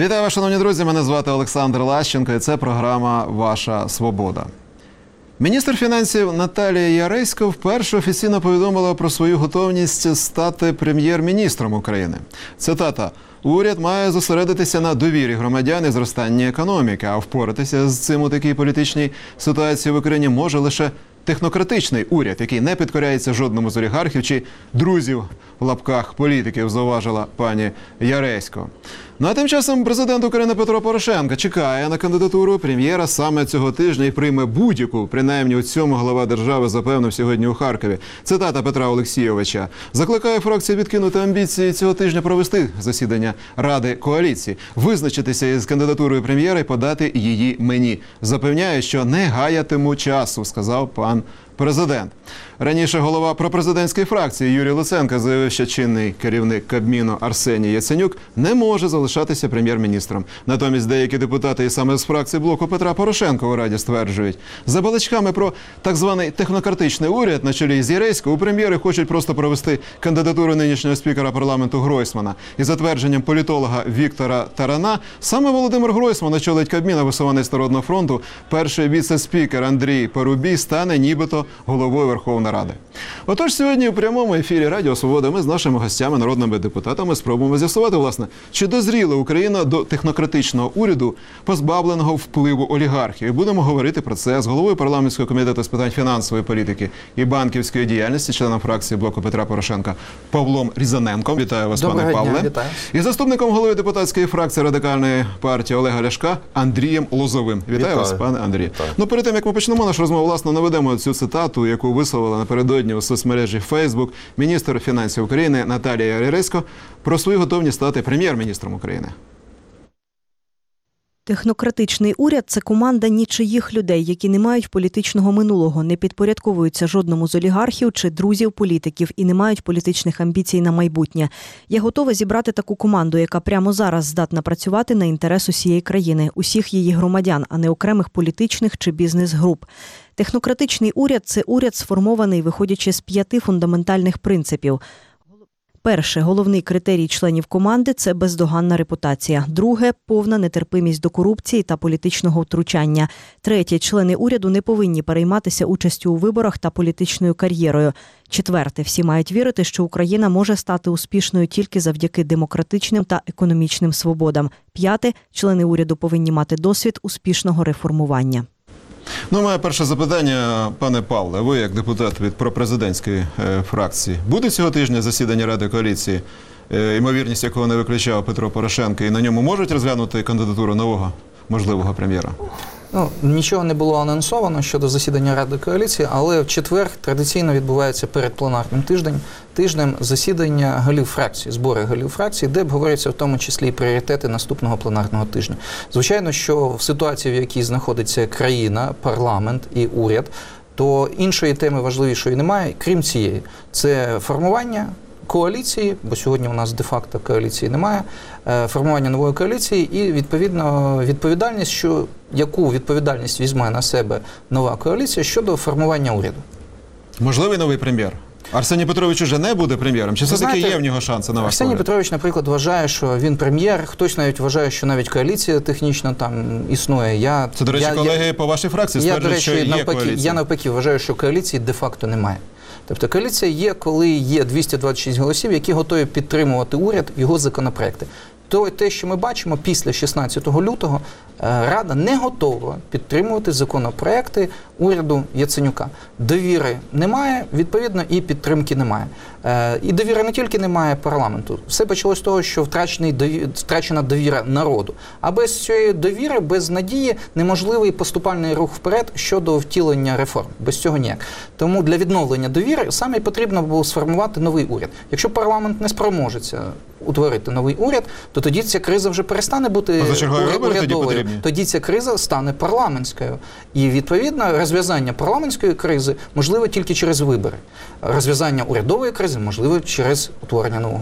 Вітаю вас, шановні друзі, мене звати Олександр Лащенко і це програма «Ваша свобода». Міністр фінансів Наталія Яресько вперше офіційно повідомила про свою готовність стати прем'єр-міністром України. Цитата: «Уряд має зосередитися на довірі громадян і зростанні економіки, а впоратися з цим у такій політичній ситуації в Україні може лише технократичний уряд, який не підкоряється жодному з олігархів чи друзів в лапках політиків», зауважила пані Яресько. Ну а тим часом президент України Петро Порошенко чекає на кандидатуру прем'єра саме цього тижня і прийме будь-яку, принаймні у цьому глава держави запевнив сьогодні у Харкові. Цитата Петра Олексійовича: «Закликаю фракцію відкинути амбіції цього тижня провести засідання Ради коаліції, визначитися із кандидатурою прем'єра і подати її мені. Запевняю, що не гаятиму часу», сказав пан президент. Раніше голова пропрезидентської фракції Юрій Луценко заявив, що чинний керівник Кабміну Арсеній Яценюк не може залишатися прем'єр-міністром. Натомість деякі депутати і саме з фракції блоку Петра Порошенка у Раді стверджують: за балачками про так званий технократичний уряд на чолі з Яресько у прем'єри хочуть просто провести кандидатуру нинішнього спікера парламенту Гройсмана. І за твердженням політолога Віктора Тарана, саме Володимир Гройсман очолить Кабмін, а висуваний з Народного фронту перший віце-спікер Андрій Парубій стане нібито головою Верховної Ради. Отож, сьогодні у прямому ефірі Радіо Свобода ми з нашими гостями, народними депутатами, спробуємо з'ясувати, власне, чи дозріла Україна до технократичного уряду, позбавленого впливу олігархів. І будемо говорити про це з головою парламентського комітету з питань фінансової політики і банківської діяльності, членом фракції блоку Петра Порошенка Павлом Різаненком. Вітаю вас, пане Павле. Вітаю. І заступником голови депутатської фракції Радикальної партії Олега Ляшка Андрієм Лозовим. Вітаю вас, пане Андрій. Ну, перед тим, як ми почнемо нашу розмову, власне, наведемо цю цитату, яку висловила напередодні у соцмережі Facebook міністр фінансів України Наталія Яресько про свою готовність стати прем'єр-міністром України. Технократичний уряд – це команда нічиїх людей, які не мають політичного минулого, не підпорядковуються жодному з олігархів чи друзів політиків і не мають політичних амбіцій на майбутнє. Я готова зібрати таку команду, яка прямо зараз здатна працювати на інтерес усієї країни, усіх її громадян, а не окремих політичних чи бізнес-груп. Технократичний уряд – це уряд, сформований, виходячи з 5 фундаментальних принципів. Перше, головний критерій членів команди – це бездоганна репутація. Друге – повна нетерпимість до корупції та політичного втручання. Третє – члени уряду не повинні перейматися участю у виборах та політичною кар'єрою. Четверте – всі мають вірити, що Україна може стати успішною тільки завдяки демократичним та економічним свободам. П'яте – члени уряду повинні мати досвід успішного реформування. Ну, моє перше запитання, пане Павле, ви як депутат від пропрезидентської фракції, буде цього тижня засідання Ради коаліції, ймовірність якого не виключав Петро Порошенко, і на ньому можуть розглянути кандидатуру нового можливого прем'єра? Ну, нічого не було анонсовано щодо засідання Ради коаліції, але в четвер традиційно відбувається перед пленарним тижнем засідання голів фракцій, збори голів фракцій, де обговорюються в тому числі і пріоритети наступного пленарного тижня. Звичайно, що в ситуації, в якій знаходиться країна, парламент і уряд, то іншої теми важливішої немає, крім цієї. Це формування коаліції, бо сьогодні у нас де-факто коаліції немає, формування нової коаліції і, відповідно, відповідальність, яку відповідальність візьме на себе нова коаліція щодо формування уряду. Можливий новий прем'єр? Арсеній Петрович уже не буде прем'єром? Чи все-таки є в нього шанси на ваш Арсеній погляд? Петрович, наприклад, вважає, що він прем'єр, хтось навіть вважає, що навіть коаліція технічно там існує. Це, до речі, колеги по вашій фракції стверджують, що є коаліція. Я навпаки вважаю, що коаліції де-факто немає. Тобто коаліція є, коли є 226 голосів, які готові підтримувати уряд, його законопроекти. Те, що ми бачимо після 16 лютого, Рада не готова підтримувати законопроекти уряду Яценюка. Довіри немає, відповідно, і підтримки немає. І довіри не тільки немає парламенту. Все почалося з того, що втрачена довіра народу. А без цієї довіри, без надії неможливий поступальний рух вперед щодо втілення реформ. Без цього ніяк. Тому для відновлення довіри саме потрібно було сформувати новий уряд. Якщо парламент не спроможеться утворити новий уряд, то тоді ця криза вже перестане бути урядовою. Тоді ця криза стане парламентською. І, відповідно, розв'язання парламентської кризи можливо тільки через вибори. Розв'язання урядової кризи можливо через утворення нового уряду.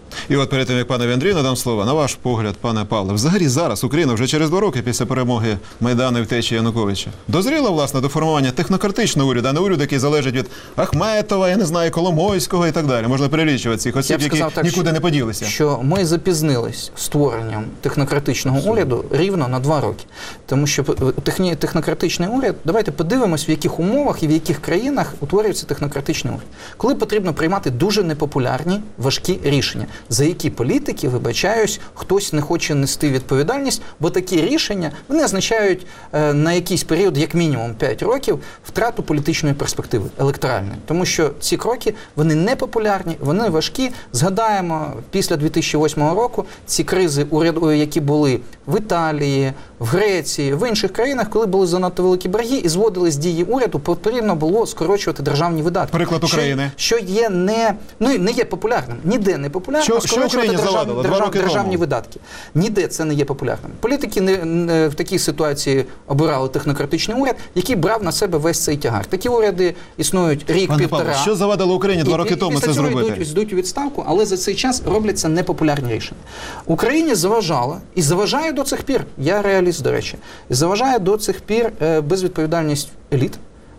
І от перед тим, як панові Андрію надам слово, на ваш погляд, пане Павле, взагалі зараз Україна вже через 2 роки після перемоги Майдану і втечі Януковича дозріла, власне, до формування технократичного уряду, а не уряду, який залежить від Ахметова, я не знаю, Коломойського і так далі. Можна перелічувати цих осіб, які нікуди не поділися. Що ми запізнились створенням технократичного уряду рівно на 2 роки. Тому що технократичний уряд, давайте подивимось, в яких умовах і в яких країнах утворюється технократичний уряд. Коли потрібно приймати дуже непопулярні, важкі рішення, за які політики, вибачаюсь, хтось не хоче нести відповідальність, бо такі рішення, вони означають на якийсь період, як мінімум 5 років, втрату політичної перспективи, електоральної. Тому що ці кроки, вони непопулярні, вони важкі. Згадаємо, після 2008 року ці кризи урядові, які були в Італії, в Греції, в інших країнах, коли були занадто великі борги і зводили з дії уряду, потрібно було скорочувати державні видатки. Приклад України. Що є не є популярним. Ніде не популярно скорочувати державні видатки. Ніде це не є популярним. Політики в такій ситуації обирали технократичний уряд, який брав на себе весь цей тягар. Такі уряди існують рік-півтора. Павло, що завадило Україні 2 роки тому це зробити? Йдуть у відставку, але за цей час робляться непопулярні рішення. Україні заважала і заважає до цих пір, я реаліст, до речі, заважає до цих пір безвідповідальність еліт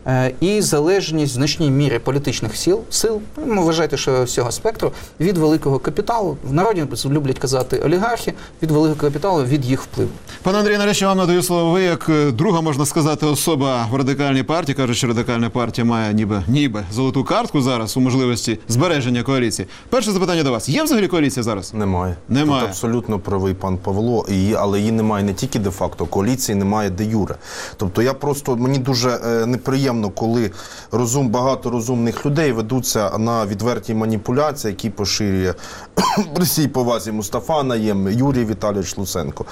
і залежність в значній мірі політичних сил, ви вважаєте, що всього спектру, від великого капіталу, в народі люблять казати олігархи, від великого капіталу, від їх впливу. Пане Андрій, нарешті вам надаю слово. Ви, як друга, можна сказати, особа в Радикальній партії, кажуть, що Радикальна партія має ніби золоту картку зараз у можливості збереження коаліції. Перше запитання до вас. Є взагалі коаліція зараз? Немає. Немає. Тут абсолютно правий пан Павло, але її немає не тільки де-факто, коаліції немає де-юре. Тобто мені дуже неприємно, коли багато розумних людей ведуться на відверті маніпуляції, які поширює при всій повазі Мустафа Найєм, Юрій Віталійович Луценко.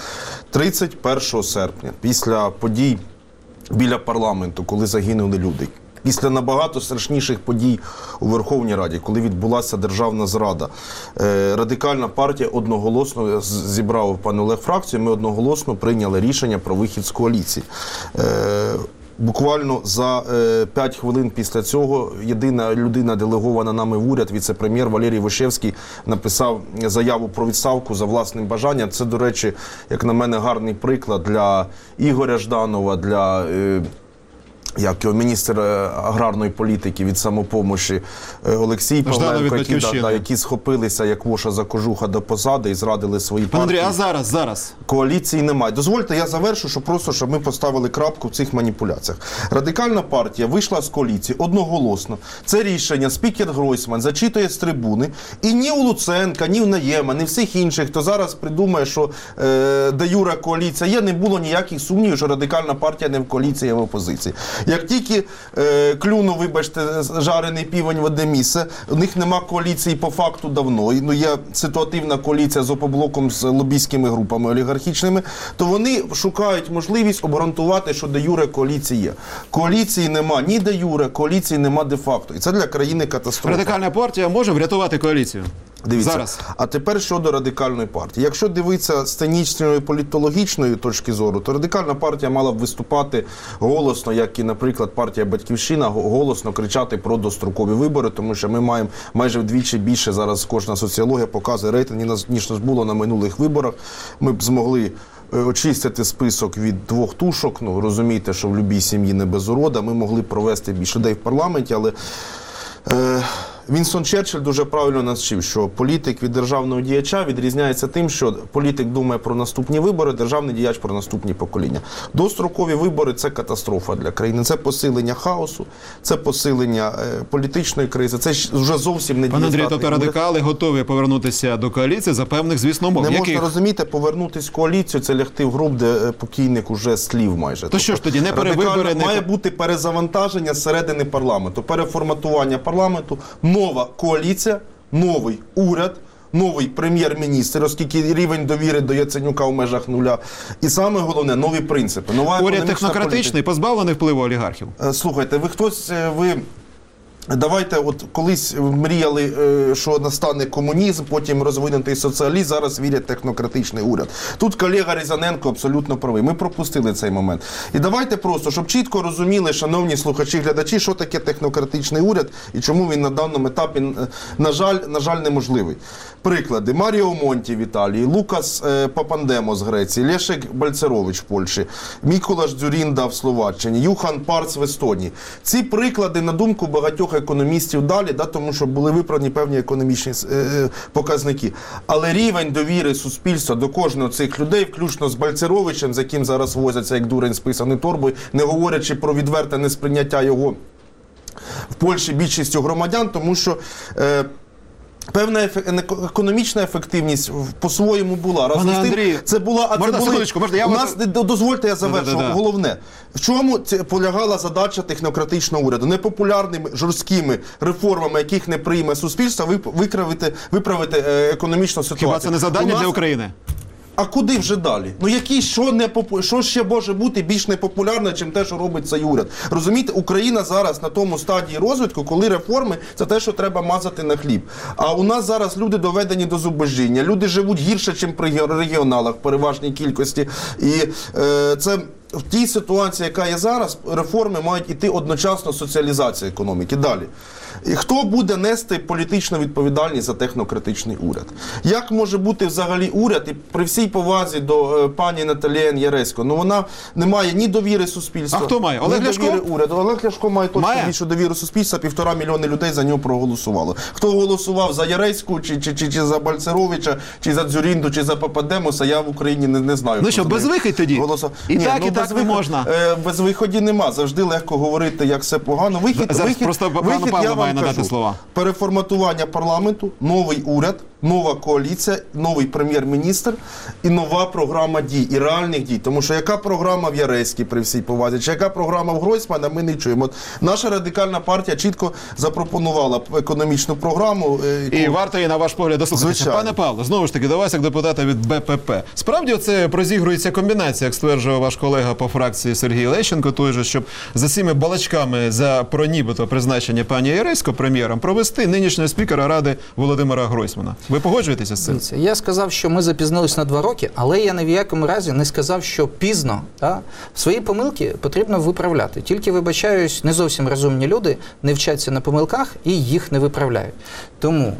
31 серпня, після подій біля парламенту, коли загинули люди, після набагато страшніших подій у Верховній Раді, коли відбулася державна зрада, Радикальна партія одноголосно, зібрав пан Олег фракцію, ми одноголосно прийняли рішення про вихід з коаліції. Буквально за 5 хвилин після цього єдина людина, делегована нами в уряд, віце-прем'єр Валерій Вишевський, написав заяву про відставку за власним бажанням. Це, до речі, як на мене, гарний приклад для Ігоря Жданова, для міністр аграрної політики від «Самопомощі» Олексій Павленко, які схопилися як воша за кожуха до посади і зрадили свої партії. Пане Андрій, а зараз? Коаліції немає. Дозвольте, я завершу, щоб ми поставили крапку в цих маніпуляціях. Радикальна партія вийшла з коаліції одноголосно. Це рішення спікер Гройсман зачитує з трибуни. І ні у Луценка, ні у Наєма, ні всіх інших, хто зараз придумає, що де-юре коаліція є, не було ніяких сумнівів, що Радикальна партія не в коаліції, а в опозиції. Як тільки клюнув, вибачте, жарений півень в одне місце, у них нема коаліції по факту давно, є ситуативна коаліція з Опоблоком, з лобійськими групами олігархічними, то вони шукають можливість обґрунтувати, що де-юре коаліції є. Коаліції нема ні де-юре, коаліції нема де-факто. І це для країни катастрофа. Радикальна партія може врятувати коаліцію? Дивіться, зараз. А тепер щодо Радикальної партії. Якщо дивитися з цинічної політологічної точки зору, то Радикальна партія мала б виступати голосно, як і, наприклад, партія «Батьківщина», голосно кричати про дострокові вибори, тому що ми маємо майже вдвічі більше, зараз кожна соціологія показує рейтинг, ніж було на минулих виборах. Ми б змогли очистити список від 2 тушок, розумієте, що в будь-якій сім'ї не без урода, ми могли провести більше людей в парламенті, але Вінстон Черчилль дуже правильно нас вчив, що політик від державного діяча відрізняється тим, що політик думає про наступні вибори, державний діяч про наступні покоління. Дострокові вибори – це катастрофа для країни, це посилення хаосу, це посилення політичної кризи, це вже зовсім не Пане Андрій, тобто радикали готові повернутися до коаліції за певних, звісно, умов. Не можна, розуміти, повернутися в коаліцію – це лягти в гроб, де покійник уже слів майже. То що ж тоді, не перевибори? Має бути перезавантаження зсередини парламенту, переформатування парламенту, нова коаліція, новий уряд, новий прем'єр-міністр, оскільки рівень довіри до Яценюка в межах нуля. І саме головне – нові принципи. Нова уряд технократичний, позбавлений впливу олігархів? Слухайте, ви Давайте, от колись мріяли, що настане комунізм, потім розвинутий соціалізм, зараз вірять технократичний уряд. Тут колега Різаненко абсолютно правий. Ми пропустили цей момент. І давайте просто, щоб чітко розуміли, шановні слухачі, глядачі, що таке технократичний уряд і чому він на даному етапі, на жаль, неможливий. Приклади. Маріо Монті в Італії, Лукас Папандемо з Греції, Лешек Бальцерович в Польщі, Міколаш Дзюрінда в Словаччині, Юхан Парц в Естонії. Ці приклади, на думку багатьох економістів, далі, тому що були виправні певні економічні показники. Але рівень довіри суспільства до кожного з цих людей, включно з Бальцеровичем, з яким зараз возяться як дурень з писаною торбою, не говорячи про відверте несприйняття його в Польщі більшістю громадян, тому що певна економічна ефективність по-своєму була. Разом з тим, це була, дозвольте, я завершу. Головне, в чому полягала задача технократичного уряду? Непопулярними, жорсткими реформами, яких не прийме суспільство, виправити економічну ситуацію. Хіба це не завдання для України? А куди вже далі? Ну що ще може бути більш непопулярне, чим те, що робить цей уряд? Розумієте, Україна зараз на тому стадії розвитку, коли реформи – це те, що треба мазати на хліб. А у нас зараз люди доведені до зубожіння, люди живуть гірше, ніж при регіоналах в переважній кількості. І це в тій ситуації, яка є зараз, реформи мають іти одночасно з соціалізацією економіки. Далі. І хто буде нести політичну відповідальність за технократичний уряд? Як може бути взагалі уряд, і при всій повазі до пані Наталії Яресько, вона не має ні довіри суспільства, а хто має? Олег Ляшко? Уряду. Олег Ляшко має точно більшу довіру суспільства, 1,5 мільйони людей за нього проголосувало. Хто голосував за Яреську, чи за Бальцеровича, чи за Дзюрінду, чи за Папандемоса, я в Україні не знаю. Ну що, безвихідь тоді? І так не можна. Без виході нема. Завжди легко говорити, як все погано. Просто пану Павлу має надати слова. Переформатування парламенту, новий уряд, нова коаліція, новий прем'єр-міністр і нова програма дій, і реальних дій. Тому що яка програма в Яреській при всій повазі, чи яка програма в Гройсмана, ми не чуємо. От наша радикальна партія чітко запропонувала економічну програму. І варто її, на ваш погляд, дослухатися. Пане Павло, знову ж таки, до вас, як депутата від БПП. Справді оце прозігрується комбінація, як стверджував ваш колега по фракції Сергій Лещенко, той же, щоб за цими балачками про нібито призначення пані Яресько прем'єром провести нинішнього спікера Ради Володимира Гройсмана. Ви погоджуєтеся з цим? Я сказав, що ми запізнились на 2 роки, але я ні в якому разі не сказав, що пізно. Свої помилки потрібно виправляти. Тільки, вибачаюсь, не зовсім розумні люди не вчаться на помилках і їх не виправляють. Тому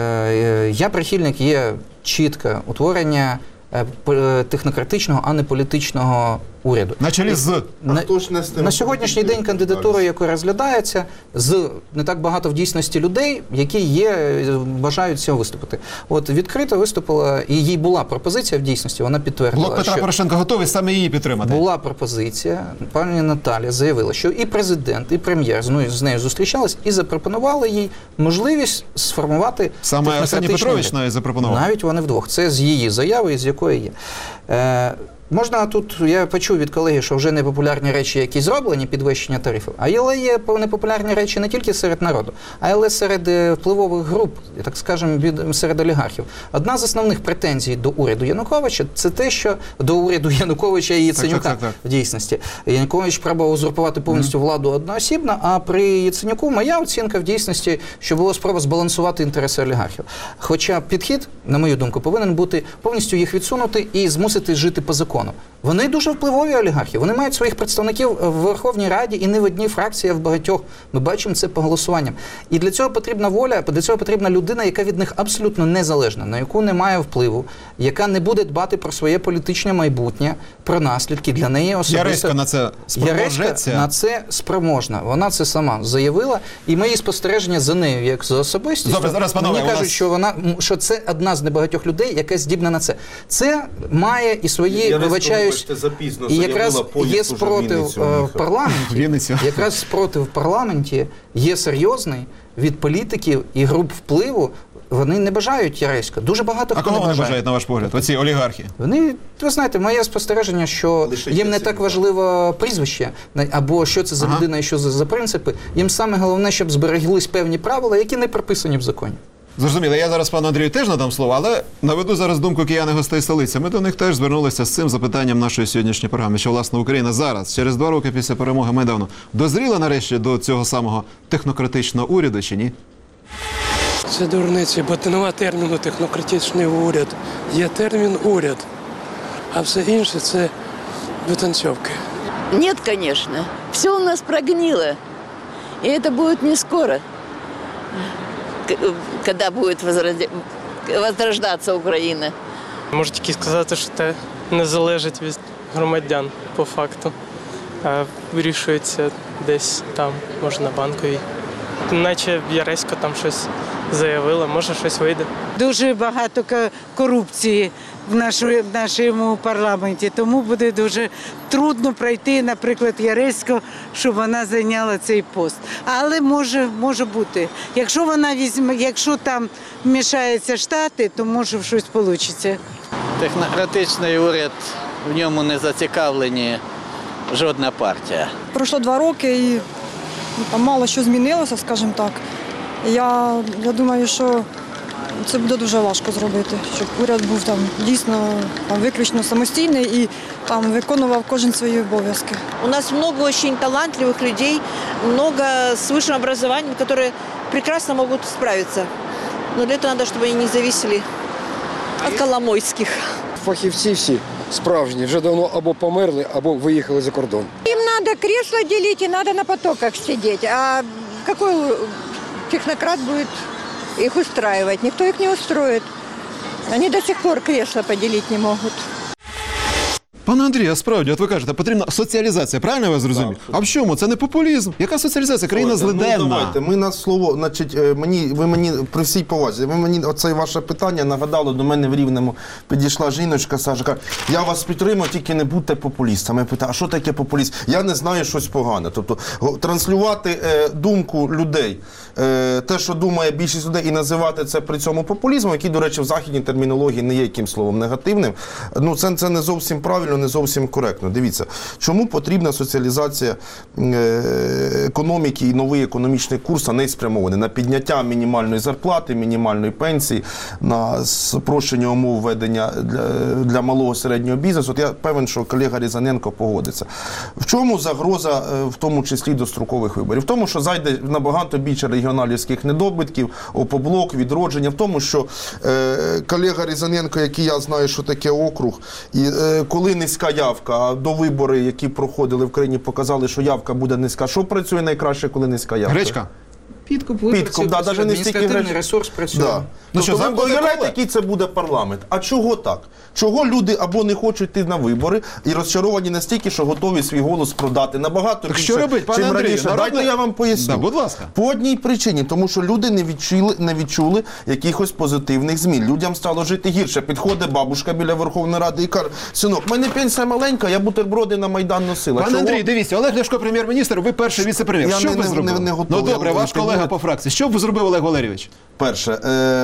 я прихильник є чітке утворення технократичного, а не політичного уряду. На чолі з... На сьогоднішній день кандидатура, яка розглядається, з не так багато в дійсності людей, які бажають цього виступити. От відкрито виступила, і їй була пропозиція в дійсності, вона підтвердила, Блок Петра Порошенка готовий саме її підтримати. Була пропозиція, пані Наталія заявила, що і президент, і прем'єр з нею зустрічались і запропонували їй можливість сформувати саме Арсеній Петрович навіть запропонував. Навіть вони вдвох. Це з її заяви, з якої є. Можна тут, я почув від колеги, що вже непопулярні речі, які зроблені, підвищення тарифів, але є непопулярні речі не тільки серед народу, але серед впливових груп, так скажемо, серед олігархів. Одна з основних претензій до уряду Януковича – це те, що до уряду Януковича і Яценюка в дійсності. Янукович пробував узурпувати повністю владу одноосібно, а при Яценюку моя оцінка в дійсності, що було спроба збалансувати інтереси олігархів. Хоча підхід, на мою думку, повинен бути повністю їх відсунути і змусити жити по закону. Вони дуже впливові олігархи, вони мають своїх представників в Верховній Раді і не в одній фракції, а в багатьох. Ми бачимо це по голосуванням. І для цього потрібна воля, для цього потрібна людина, яка від них абсолютно незалежна, на яку немає впливу, яка не буде дбати про своє політичне майбутнє, про наслідки для неї особисто. Яресько на це спроможеться? Яресько на це спроможна. Вона це сама заявила, і мої спостереження за нею, як за особистість, мені кажуть, що це одна з небагатьох людей, яка здібна на це. Це має і свої, вибачаюсь, і якраз є спротив в парламенті, якраз спротив в парламенті є серйозний від політиків і груп впливу. Вони не бажають Яресько. Дуже багато хто не бажає. А кого вони бажають, на ваш погляд, оці олігархи? Вони, ви знаєте, моє спостереження, що їм не так важливо прізвище, або що це за людина і що за принципи. Їм саме головне, щоб збереглись певні правила, які не прописані в законі. Зрозуміло, я зараз пану Андрію теж надам слово, але наведу зараз думку кияни гостей столиці. Ми до них теж звернулися з цим запитанням нашої сьогоднішньої програми, що, власне, Україна зараз, через 2 роки після перемоги Майдану, дозріла нарешті до цього самого технократичного уряду чи ні? Це дурниці, бо нема терміну технократичний уряд. Є термін уряд, а все інше це витанцьовки. Нет, конечно. Все у нас прогнило. И это будет не скоро, когда будет возрождаться Украина. Можу тільки сказати, що це не залежить від громадян по факту, а вирішується десь там, може на Банковій. Наче Яресько там щось заявила, може щось вийде. Дуже багато корупції в нашому парламенті, тому буде дуже трудно пройти, наприклад, Яресько, щоб вона зайняла цей пост. Але може бути. Якщо вона візьме, якщо там вмішаються Штати, то може щось вийде. Технократичний уряд, в ньому не зацікавлені жодна партія. Пройшло 2 роки і там мало що змінилося, скажімо так. Я думаю, що це буде дуже важко зробити, щоб уряд був там дійсно виключно самостійний і там виконував кожен свої обов'язки. У нас много очень талантливых людей, много с высшим образованием, которые прекрасно могут справиться. Но для этого надо, чтобы они не зависели от Коломойських. Фахівці всі справжні, вже давно або померли, або виїхали за кордон. Им надо кресло делить и надо на потоках сидеть. А какой технократ будет их устраивать? Никто их не устроит. Они до сих пор кресла поделить не могут. Пане Андрію, а справді, от ви кажете, потрібна соціалізація, правильно я вас зрозумів? А в чому? Це не популізм. Яка соціалізація? Країна злиденна. Ну, давайте, ми на слово, значить, ви мені, при всій повазі, ви мені оце ваше питання нагадали, до мене в Рівному підійшла жіночка, Саша, каже, я вас підтримую, тільки не будьте популістами. Я питаю, а що таке популіст? Я не знаю щось погане. Тобто, транслювати думку людей, те, що думає більшість людей, і називати це при цьому популізмом, який, до речі, в західній термінології не є яким словом негативним, ну, це не зовсім правильно, не зовсім коректно. Дивіться, чому потрібна соціалізація економіки і новий економічний курс, а не спрямований на підняття мінімальної зарплати, мінімальної пенсії, на спрощення умов ведення для малого середнього бізнесу. От я певен, що колега Різаненко погодиться. В чому загроза, в тому числі дострокових виборів? В тому, що зайде набагато більше регіоналівських недобитків, ОПОБЛОК, Відродження, в тому, що колега Різаненко, який я знаю, що таке округ, і коли низька явка, а до вибори, які проходили в країні, показали, що явка буде низька. Що працює найкраще, коли низька явка? Гречка. Підкуп да, навіть не стільки адміністративний ресурс працює. Да. Ну що, ви уявляєте, який це буде парламент? А чого так? Чого люди або не хочуть йти на вибори і розчаровані настільки, що готові свій голос продати набагато так більше, що робить, пане чим Андрію? раніше? Дайте я вам поясню. Да, будь ласка. По одній причині, тому що люди не відчули якихось позитивних змін. Людям стало жити гірше. Підходить бабушка біля Верховної Ради і каже, синок, в мене пенсія маленька, я бутерброди на Майдан носила. Пане Андрій, дивіться, Олег Ляшко прем'єр-міністр, ви перший віце-прем'єр. Я Що б ви зробили? не готовий. Ну добре, ваш колега по фракції. Що б ви зробив, Олег Валерійович? Перше,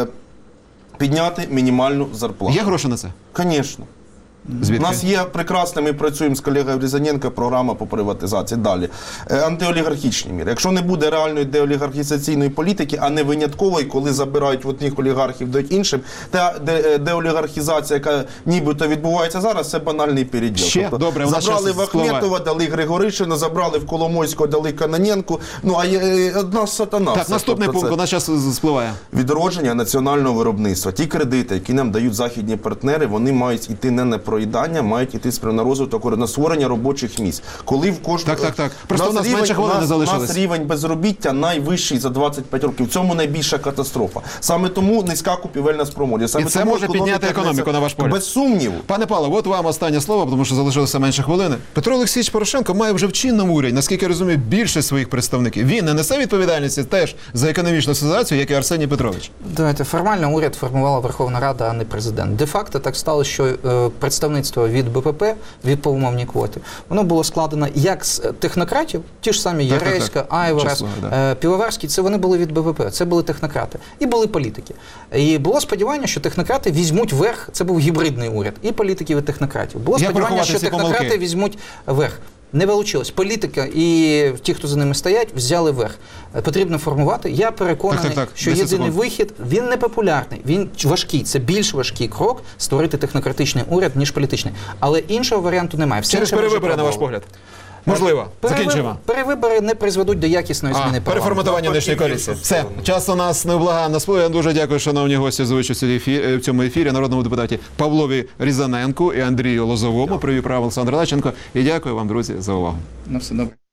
підняти мінімальну зарплату. Є гроші на це? Звісно. Звідки? У нас є прекрасна, ми працюємо з колегою Різаненко, програма по приватизації. Далі. Антиолігархічні міри. Якщо не буде реальної деолігархізаційної політики, а не виняткової, коли забирають в одних олігархів, дають іншим, та деолігархізація, яка нібито відбувається зараз, це банальний переділ. Ще? Тобто, добре, у нас забрали час Вахметова, дали Григоришина, забрали в Коломойського, дали Каноненку. Ну, а є одна сатана. Так, все. наступний Тобто, пункт, у нас час спливає. Відродження національного виробництва. Ті кредити, які нам дають західні партнери, вони мають іти не на проїдання, мають іти на розвиток, на створення робочих місць. Коли в кожному... Так. Просто у нас менше хвилин не залишилось. У нас рівень безробіття найвищий за 25 років. В цьому найбільша катастрофа. Саме тому низька купівельна спроможність. І це може підняти економіку, на ваш погляд? Без сумніву. Пане Павло, от вам останнє слово, тому що залишилося менше хвилини. Петро Олексійович Порошенко має вже в чинному уряді, наскільки я розумію, більше своїх представників. Він не несе відповідальності теж за економічну ситуацію, як і Арсеній Петрович. Давайте, формально уряд формувала Верховна Рада, а не президент. Де-факто так сталося, що представництво від БПП, від по умовній квоті, воно було складено як з технократів, ті ж самі Яреська, Айворас, Півоварський, це вони були від БПП, це були технократи. І були політики. І було сподівання, що технократи візьмуть верх, це був гібридний уряд, і політиків, і технократів. Було сподівання, що технократи візьмуть верх. Не вийшло. Політика і ті, хто за ними стоять, взяли верх. Потрібно формувати. Я переконаний, що єдиний вихід, він не популярний, він важкий. Це більш важкий крок створити технократичний уряд, ніж політичний. Але іншого варіанту немає. Через перевибори, на ваш погляд? Можливо. Закінчимо. Перевибори не призведуть до якісної зміни парламенту. Переформатування нинішньої коаліції. Все. Час у нас невблаганно сплив. Я дуже дякую, шановні гості, за участь в цьому ефірі, народному депутаті Павлові Різаненку і Андрію Лозовому. Привів прав Олександр Лащенко. І дякую вам, друзі, за увагу. Ну, все добре.